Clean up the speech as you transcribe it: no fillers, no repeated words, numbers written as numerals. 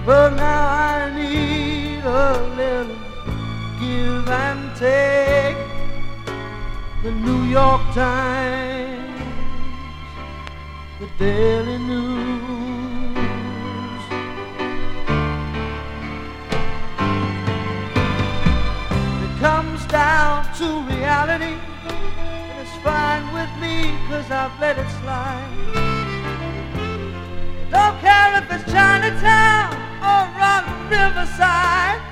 But now I need a little give and take. The New York Times, the Daily News. It comes down to reality, and it's fine with me, 'cause I've let it slide. Don't care if it's Chinatown or on Riverside.